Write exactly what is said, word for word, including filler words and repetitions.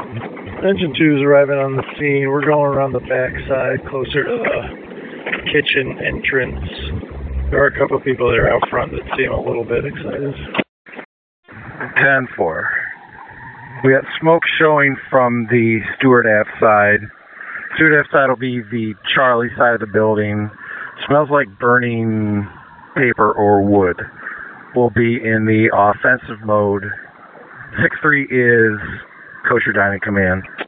Engine two is arriving on the scene. We're going around the back side, closer to the kitchen entrance. There are a couple of people there out front that seem a little bit excited. ten four. We got smoke showing from the Stewart Ave side. Stewart Ave side will be the Charlie side of the building. Smells like burning paper or wood. We'll be in the offensive mode. six three is Kosher Dining Command.